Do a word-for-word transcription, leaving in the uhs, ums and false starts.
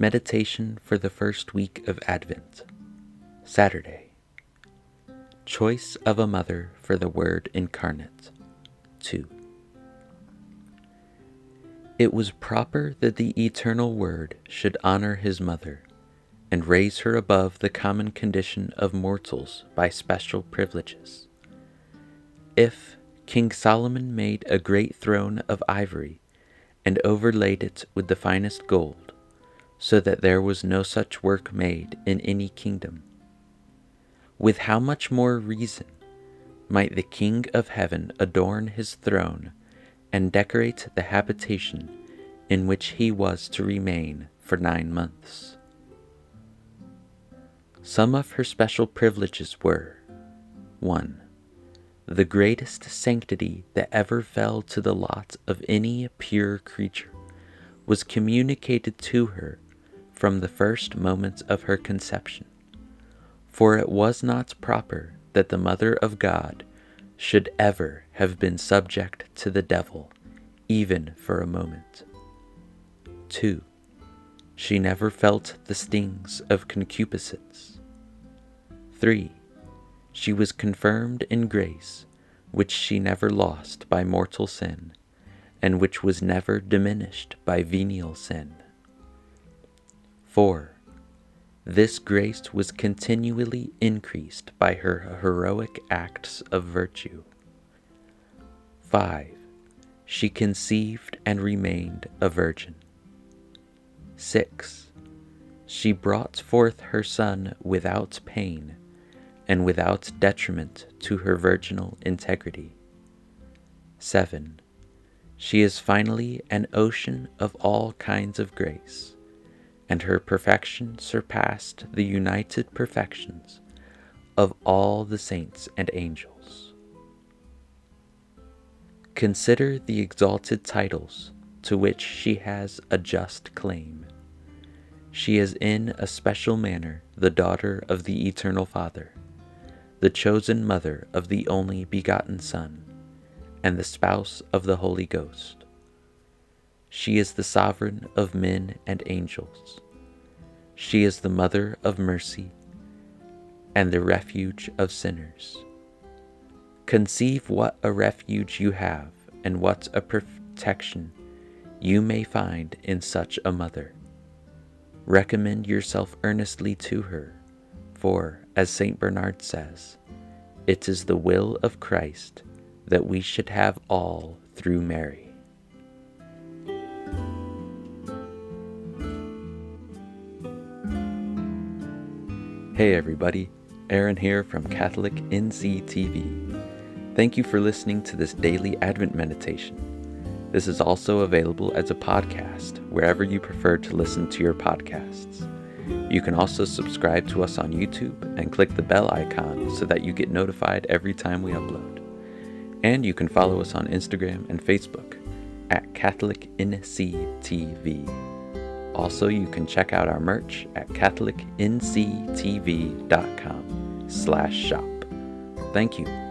Meditation for the first week of Advent, Saturday. Choice of a Mother for the Word Incarnate, two. It was proper that the Eternal Word should honor his mother, and raise her above the common condition of mortals by special privileges. If King Solomon made a great throne of ivory, and overlaid it with the finest gold, so that there was no such work made in any kingdom, with how much more reason might the King of heaven adorn his throne and decorate the habitation in which he was to remain for nine months. Some of her special privileges were: one. The greatest sanctity that ever fell to the lot of any pure creature was communicated to her from the first moments of her conception, for it was not proper that the Mother of God should ever have been subject to the devil, even for a moment. Two. She never felt the stings of concupiscence. Three. She was confirmed in grace, which she never lost by mortal sin, and which was never diminished by venial sin. Four. This grace was continually increased by her heroic acts of virtue. Five. She conceived and remained a virgin. Six. She brought forth her son without pain and without detriment to her virginal integrity. Seven. She is finally an ocean of all kinds of grace, and her perfection surpassed the united perfections of all the saints and angels. Consider the exalted titles to which she has a just claim. She is in a special manner the daughter of the Eternal Father, the chosen mother of the only begotten Son, and the spouse of the Holy Ghost. She is the sovereign of men and angels. She is the mother of mercy and the refuge of sinners. Conceive what a refuge you have and what a protection you may find in such a mother. Recommend yourself earnestly to her, for, as Saint Bernard says, it is the will of Christ that we should have all through Mary. Hey everybody, Aaron here from Catholic N C T V. Thank you for listening to this daily Advent meditation. This is also available as a podcast wherever you prefer to listen to your podcasts. You can also subscribe to us on YouTube and click the bell icon so that you get notified every time we upload. And you can follow us on Instagram and Facebook at Catholic N C T V. Also, you can check out our merch at catholic n c t v dot com slash shop. Thank you.